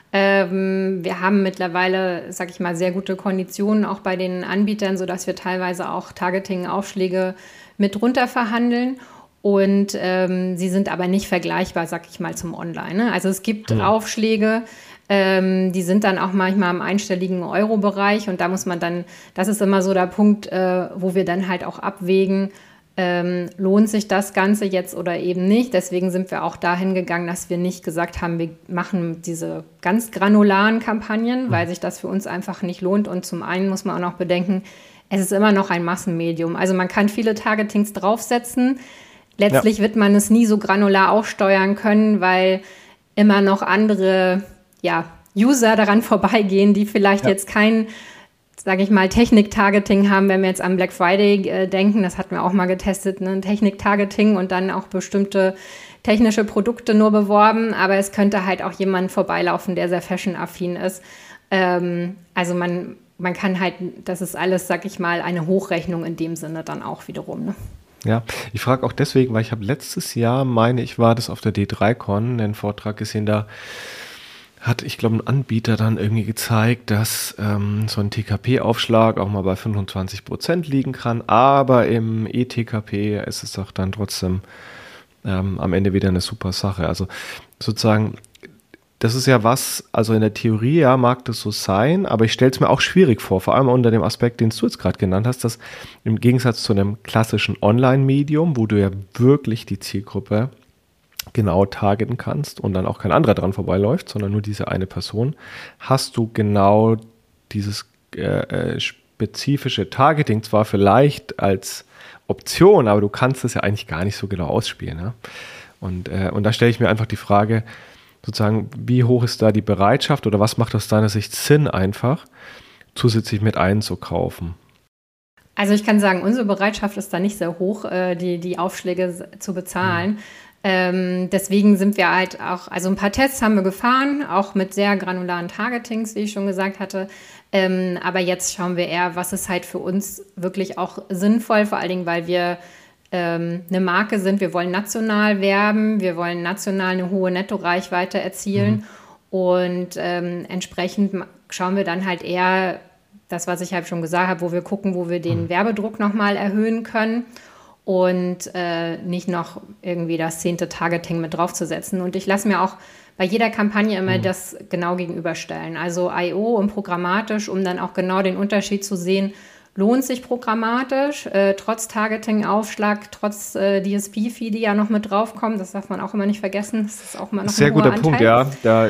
Wir haben mittlerweile, sag ich mal, sehr gute Konditionen auch bei den Anbietern, sodass wir teilweise auch Targeting-Aufschläge mit runter verhandeln. Und sie sind aber nicht vergleichbar, sag ich mal, zum Online. Ne? Also es gibt Aufschläge, die sind dann auch manchmal im einstelligen Euro-Bereich. Und da muss man dann, das ist immer so der Punkt, wo wir dann halt auch abwägen, lohnt sich das Ganze jetzt oder eben nicht. Deswegen sind wir auch dahin gegangen, dass wir nicht gesagt haben, wir machen diese ganz granularen Kampagnen, weil sich das für uns einfach nicht lohnt. Und zum einen muss man auch noch bedenken, es ist immer noch ein Massenmedium. Also man kann viele Targetings draufsetzen. Letztlich wird man es nie so granular aussteuern können, weil immer noch andere User daran vorbeigehen, die vielleicht jetzt kein, sage ich mal, Technik-Targeting haben, wenn wir jetzt an Black Friday denken, das hatten wir auch mal getestet, ne? Technik-Targeting und dann auch bestimmte technische Produkte nur beworben, aber es könnte halt auch jemand vorbeilaufen, der sehr fashion-affin ist. Also man kann halt, das ist alles, sag ich mal, eine Hochrechnung in dem Sinne dann auch wiederum, ne? Ja, ich frage auch deswegen, weil ich habe letztes Jahr, meine ich, war das auf der D3Con, einen Vortrag gesehen, da hat, ich glaube, ein Anbieter dann irgendwie gezeigt, dass so ein TKP-Aufschlag auch mal bei 25% liegen kann, aber im eTKP ist es doch dann trotzdem am Ende wieder eine super Sache. Also sozusagen, das ist ja was, also in der Theorie ja mag das so sein, aber ich stelle es mir auch schwierig vor, vor allem unter dem Aspekt, den du jetzt gerade genannt hast, dass im Gegensatz zu einem klassischen Online-Medium, wo du ja wirklich die Zielgruppe genau targeten kannst und dann auch kein anderer dran vorbeiläuft, sondern nur diese eine Person, hast du genau dieses spezifische Targeting zwar vielleicht als Option, aber du kannst es ja eigentlich gar nicht so genau ausspielen. Ja? Und da stelle ich mir einfach die Frage, sozusagen, wie hoch ist da die Bereitschaft oder was macht aus deiner Sicht Sinn einfach, zusätzlich mit einzukaufen? Also ich kann sagen, unsere Bereitschaft ist da nicht sehr hoch, die Aufschläge zu bezahlen. Deswegen sind wir halt auch, also ein paar Tests haben wir gefahren, auch mit sehr granularen Targetings, wie ich schon gesagt hatte. Aber jetzt schauen wir eher, was ist halt für uns wirklich auch sinnvoll, vor allen Dingen, weil wir eine Marke sind. Wir wollen national werben, wir wollen national eine hohe Nettoreichweite erzielen und entsprechend schauen wir dann halt eher das, was ich halt schon gesagt habe, wo wir gucken, wo wir den Werbedruck nochmal erhöhen können und nicht noch irgendwie das 10. Targeting mit draufzusetzen. Und ich lasse mir auch bei jeder Kampagne immer das genau gegenüberstellen. Also I.O. und programmatisch, um dann auch genau den Unterschied zu sehen, lohnt sich programmatisch, trotz Targeting-Aufschlag, trotz DSP-Fee, die ja noch mit draufkommen. Das darf man auch immer nicht vergessen. Das ist auch immer noch sehr ein hoher guter Punkt, ja.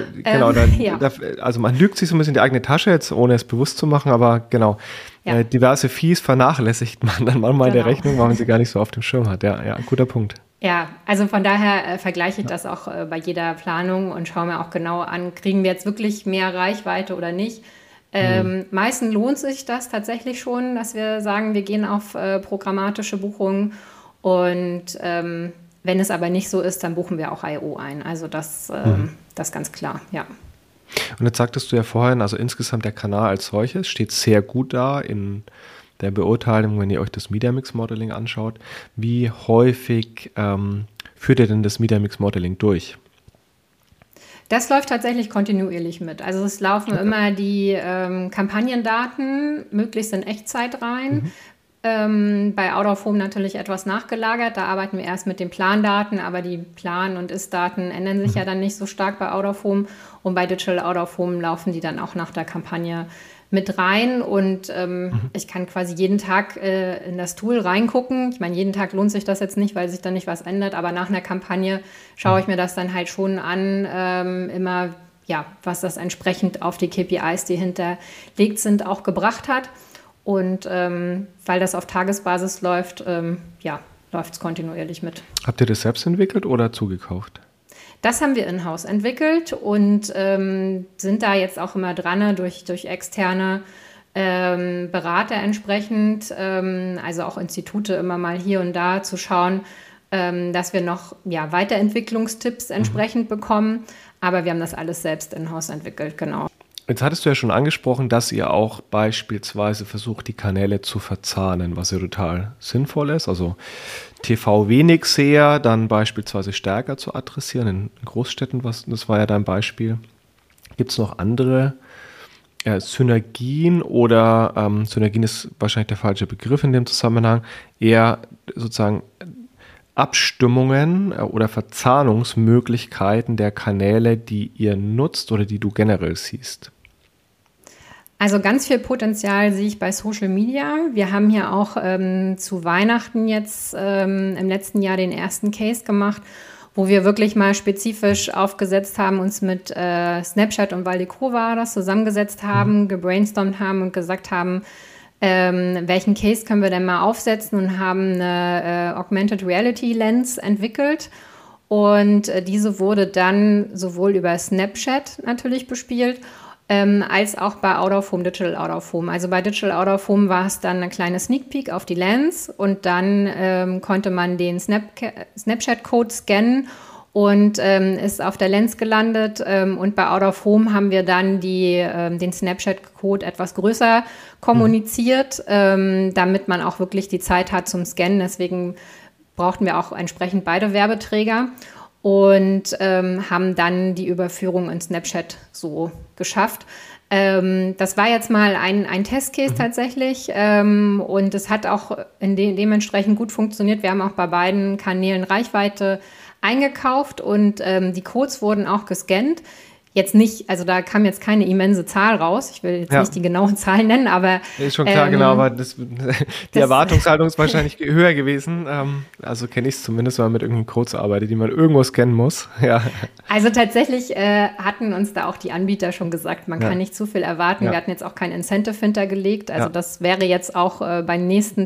Also man lügt sich so ein bisschen in die eigene Tasche jetzt, ohne es bewusst zu machen, aber genau. Ja. Diverse Fees vernachlässigt man dann manchmal in der Rechnung, weil man sie gar nicht so auf dem Schirm hat. Ja, guter Punkt. Ja, also von daher vergleiche ich das auch bei jeder Planung und schaue mir auch genau an, kriegen wir jetzt wirklich mehr Reichweite oder nicht. Meistens lohnt sich das tatsächlich schon, dass wir sagen, wir gehen auf programmatische Buchungen und wenn es aber nicht so ist, dann buchen wir auch I.O. ein. Also das ist ganz klar, ja. Und jetzt sagtest du ja vorhin, also insgesamt der Kanal als solches steht sehr gut da in der Beurteilung, wenn ihr euch das Media Mix Modeling anschaut. Wie häufig führt ihr denn das Media Mix Modeling durch? Das läuft tatsächlich kontinuierlich mit. Also es laufen immer die Kampagnendaten möglichst in Echtzeit rein. Bei Out of Home natürlich etwas nachgelagert. Da arbeiten wir erst mit den Plandaten, aber die Plan- und Ist-Daten ändern sich ja dann nicht so stark bei Out of Home. Und bei Digital Out of Home laufen die dann auch nach der Kampagne mit rein. Und ich kann quasi jeden Tag in das Tool reingucken. Ich meine, jeden Tag lohnt sich das jetzt nicht, weil sich dann nicht was ändert. Aber nach einer Kampagne schaue ich mir das dann halt schon an, immer, ja, was das entsprechend auf die KPIs, die hinterlegt sind, auch gebracht hat. Und weil das auf Tagesbasis läuft, läuft es kontinuierlich mit. Habt ihr das selbst entwickelt oder zugekauft? Das haben wir in-house entwickelt und sind da jetzt auch immer dran, durch externe Berater entsprechend, also auch Institute immer mal hier und da zu schauen, dass wir noch Weiterentwicklungstipps entsprechend bekommen. Aber wir haben das alles selbst in-house entwickelt, genau. Jetzt hattest du ja schon angesprochen, dass ihr auch beispielsweise versucht, die Kanäle zu verzahnen, was ja total sinnvoll ist. Also TV wenig Seher, dann beispielsweise stärker zu adressieren in Großstädten, das war ja dein Beispiel. Gibt es noch andere Synergien oder Synergien ist wahrscheinlich der falsche Begriff in dem Zusammenhang, eher sozusagen Abstimmungen oder Verzahnungsmöglichkeiten der Kanäle, die ihr nutzt oder die du generell siehst? Also ganz viel Potenzial sehe ich bei Social Media. Wir haben hier auch zu Weihnachten jetzt im letzten Jahr den ersten Case gemacht, wo wir wirklich mal spezifisch aufgesetzt haben, uns mit Snapchat und Valdeco war das zusammengesetzt haben, gebrainstormt haben und gesagt haben, welchen Case können wir denn mal aufsetzen und haben eine Augmented Reality Lens entwickelt. Und diese wurde dann sowohl über Snapchat natürlich bespielt, als auch bei Out of Home, Digital Out of Home. Also bei Digital Out of Home war es dann eine kleine Sneak Peek auf die Lens und dann konnte man den Snapchat-Code scannen und ist auf der Lens gelandet. Und bei Out of Home haben wir dann den Snapchat-Code etwas größer kommuniziert, damit man auch wirklich die Zeit hat zum Scannen. Deswegen brauchten wir auch entsprechend beide Werbeträger. Und haben dann die Überführung in Snapchat so geschafft. Das war jetzt mal ein Testcase tatsächlich und es hat auch dementsprechend gut funktioniert. Wir haben auch bei beiden Kanälen Reichweite eingekauft und die Codes wurden auch gescannt. Jetzt nicht, also da kam jetzt keine immense Zahl raus. Ich will jetzt nicht die genauen Zahlen nennen, aber... Ist schon klar, genau, aber die Erwartungshaltung ist wahrscheinlich höher gewesen. Also kenne ich es zumindest, wenn man mit irgendwelchen Codes arbeitet, die man irgendwo scannen muss. Ja. Also tatsächlich hatten uns da auch die Anbieter schon gesagt, man kann nicht zu viel erwarten. Wir hatten jetzt auch kein Incentive hintergelegt. Also das wäre jetzt auch beim nächsten Test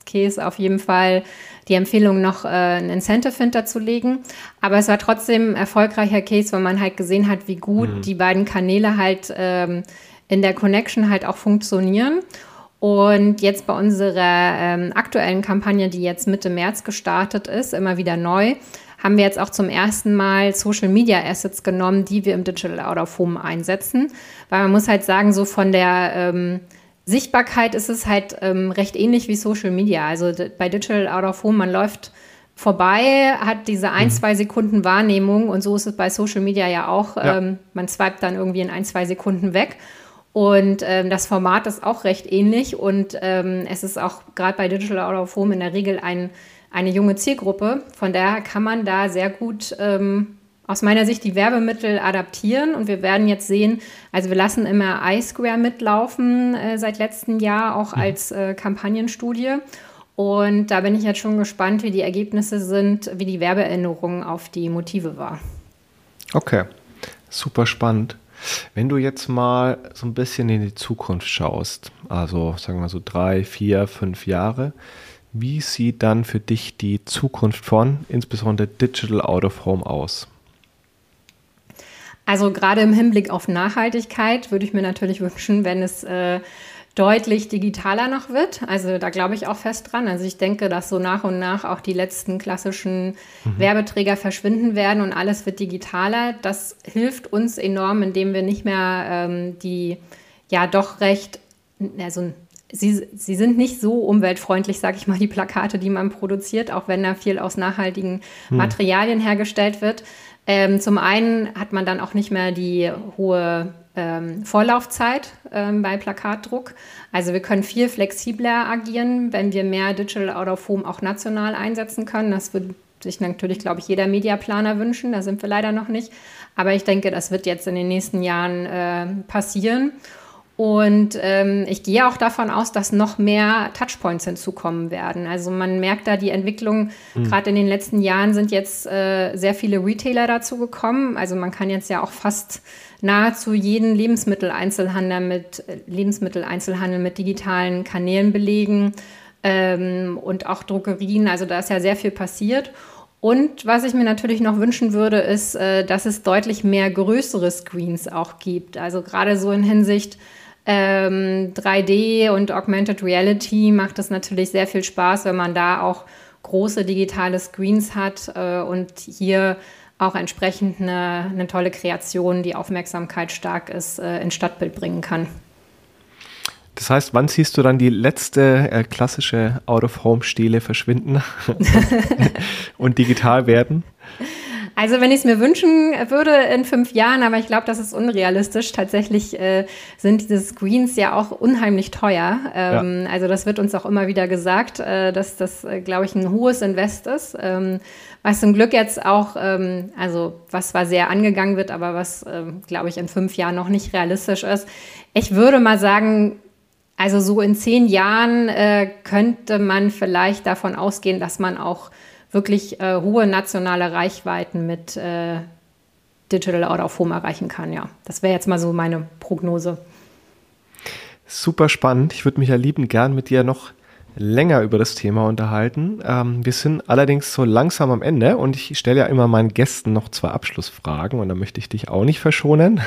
Case auf jeden Fall die Empfehlung, noch ein Incentive hinterzulegen. Aber es war trotzdem ein erfolgreicher Case, weil man halt gesehen hat, wie gut die beiden Kanäle halt in der Connection halt auch funktionieren. Und jetzt bei unserer aktuellen Kampagne, die jetzt Mitte März gestartet ist, immer wieder neu, haben wir jetzt auch zum ersten Mal Social Media Assets genommen, die wir im Digital Out of Home einsetzen. Weil man muss halt sagen, so von der Sichtbarkeit ist es halt recht ähnlich wie Social Media. Also bei Digital Out of Home, man läuft vorbei, hat diese 1-2 Sekunden Wahrnehmung und so ist es bei Social Media ja auch. Ja. Man swipet dann irgendwie in 1-2 Sekunden weg. Und das Format ist auch recht ähnlich und es ist auch gerade bei Digital Out of Home in der Regel eine junge Zielgruppe. Von daher kann man da sehr gut aus meiner Sicht die Werbemittel adaptieren und wir werden jetzt sehen, also wir lassen immer iSquare mitlaufen seit letztem Jahr, auch als Kampagnenstudie. Und da bin ich jetzt schon gespannt, wie die Ergebnisse sind, wie die Werbeerinnerung auf die Motive war. Okay, super spannend. Wenn du jetzt mal so ein bisschen in die Zukunft schaust, also sagen wir mal so 3, 4, 5 Jahre, wie sieht dann für dich die Zukunft von insbesondere Digital Out of Home aus? Also gerade im Hinblick auf Nachhaltigkeit würde ich mir natürlich wünschen, wenn es deutlich digitaler noch wird. Also da glaube ich auch fest dran. Also ich denke, dass so nach und nach auch die letzten klassischen Werbeträger verschwinden werden und alles wird digitaler. Das hilft uns enorm, indem wir nicht mehr die ja doch recht, also sie sind nicht so umweltfreundlich, sage ich mal, die Plakate, die man produziert, auch wenn da viel aus nachhaltigen Materialien hergestellt wird. Zum einen hat man dann auch nicht mehr die hohe Vorlaufzeit bei Plakatdruck. Also wir können viel flexibler agieren, wenn wir mehr Digital Out of Home auch national einsetzen können. Das würde sich natürlich, glaube ich, jeder Mediaplaner wünschen. Da sind wir leider noch nicht. Aber ich denke, das wird jetzt in den nächsten Jahren passieren. Und ich gehe auch davon aus, dass noch mehr Touchpoints hinzukommen werden. Also man merkt da die Entwicklung, gerade in den letzten Jahren sind jetzt sehr viele Retailer dazu gekommen. Also man kann jetzt ja auch fast nahezu jeden Lebensmitteleinzelhandel mit digitalen Kanälen belegen und auch Drogerien. Also da ist ja sehr viel passiert. Und was ich mir natürlich noch wünschen würde, ist, dass es deutlich mehr größere Screens auch gibt. Also gerade so in Hinsicht 3D und Augmented Reality macht es natürlich sehr viel Spaß, wenn man da auch große digitale Screens hat und hier auch entsprechend eine tolle Kreation, die Aufmerksamkeit stark ist, ins Stadtbild bringen kann. Das heißt, wann siehst du dann die letzte klassische Out-of-Home-Stele verschwinden und digital werden? Also wenn ich es mir wünschen würde in 5 Jahren, aber ich glaube, das ist unrealistisch. Tatsächlich sind diese Screens ja auch unheimlich teuer. Also das wird uns auch immer wieder gesagt, dass das, glaube ich, ein hohes Invest ist. Was zum Glück jetzt auch, also was zwar sehr angegangen wird, aber was, glaube ich, in 5 Jahren noch nicht realistisch ist. Ich würde mal sagen, also so in 10 Jahren könnte man vielleicht davon ausgehen, dass man auch wirklich hohe nationale Reichweiten mit Digital Out of Home erreichen kann. Ja, das wäre jetzt mal so meine Prognose. Super spannend. Ich würde mich ja liebend gern mit dir noch länger über das Thema unterhalten. Wir sind allerdings so langsam am Ende und ich stelle ja immer meinen Gästen noch 2 Abschlussfragen und da möchte ich dich auch nicht verschonen.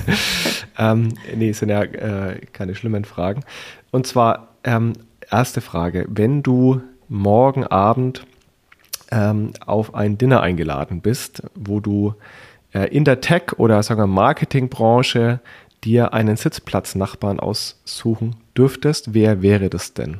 Nee, es sind ja keine schlimmen Fragen. Und zwar erste Frage, wenn du morgen Abend auf ein Dinner eingeladen bist, wo du in der Tech- oder sagen wir Marketingbranche dir einen Sitzplatznachbarn aussuchen dürftest, wer wäre das denn?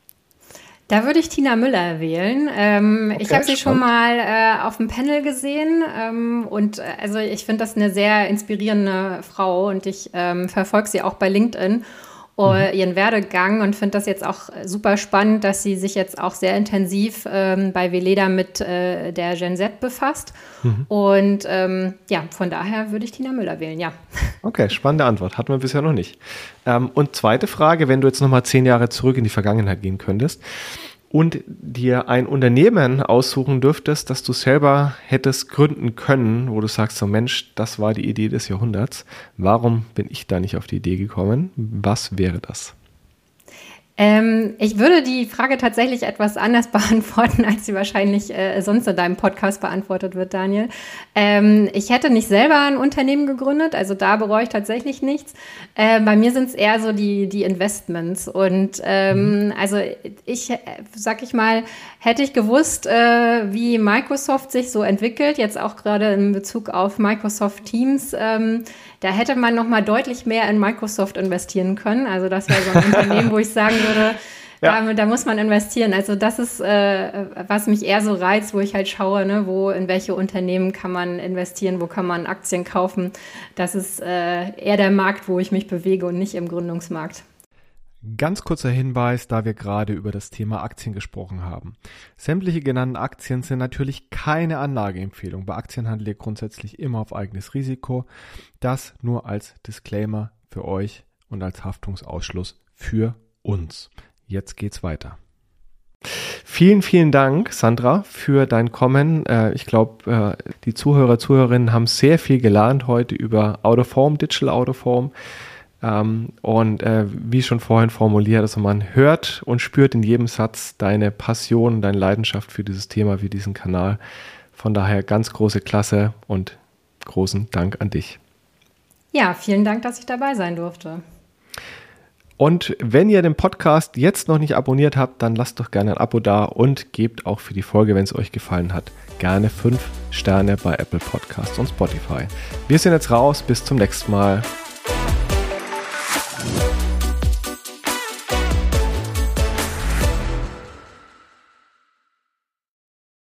Da würde ich Tina Müller wählen. Okay, ich habe sie schon mal auf dem Panel gesehen und also ich finde das eine sehr inspirierende Frau und ich verfolge sie auch bei LinkedIn. Ihren Werdegang und finde das jetzt auch super spannend, dass sie sich jetzt auch sehr intensiv bei Veleda mit der Gen Z befasst. Und ja, von daher würde ich Tina Müller wählen, ja. Okay, spannende Antwort. Hatten wir bisher noch nicht. Und zweite Frage, wenn du jetzt nochmal 10 Jahre zurück in die Vergangenheit gehen könntest und dir ein Unternehmen aussuchen dürftest, das du selber hättest gründen können, wo du sagst, so Mensch, das war die Idee des Jahrhunderts. Warum bin ich da nicht auf die Idee gekommen? Was wäre das? Ich würde die Frage tatsächlich etwas anders beantworten, als sie wahrscheinlich sonst in deinem Podcast beantwortet wird, Daniel. Ich hätte nicht selber ein Unternehmen gegründet, also da bereue ich tatsächlich nichts. Bei mir sind es eher so die Investments. Und also sag ich mal, hätte ich gewusst, wie Microsoft sich so entwickelt, jetzt auch gerade in Bezug auf Microsoft Teams, da hätte man noch mal deutlich mehr in Microsoft investieren können. Also das wäre so ein Unternehmen, wo ich sagen würde, da muss man investieren. Also das ist, was mich eher so reizt, wo ich halt schaue, ne, in welche Unternehmen kann man investieren, wo kann man Aktien kaufen. Das ist eher der Markt, wo ich mich bewege und nicht im Gründungsmarkt. Ganz kurzer Hinweis, da wir gerade über das Thema Aktien gesprochen haben. Sämtliche genannten Aktien sind natürlich keine Anlageempfehlung. Bei Aktien handelt ihr grundsätzlich immer auf eigenes Risiko. Das nur als Disclaimer für euch und als Haftungsausschluss für uns. Jetzt geht's weiter. Vielen, vielen Dank, Sandra, für dein Kommen. Ich glaube, die Zuhörerinnen haben sehr viel gelernt heute über Out-of-Home, Digital Out-of-Home. Und wie schon vorhin formuliert, also man hört und spürt in jedem Satz deine Passion, deine Leidenschaft für dieses Thema, für diesen Kanal. Von daher ganz große Klasse und großen Dank an dich. Ja, vielen Dank, dass ich dabei sein durfte. Und wenn ihr den Podcast jetzt noch nicht abonniert habt, dann lasst doch gerne ein Abo da und gebt auch für die Folge, wenn es euch gefallen hat, gerne 5 Sterne bei Apple Podcasts und Spotify. Wir sind jetzt raus, bis zum nächsten Mal.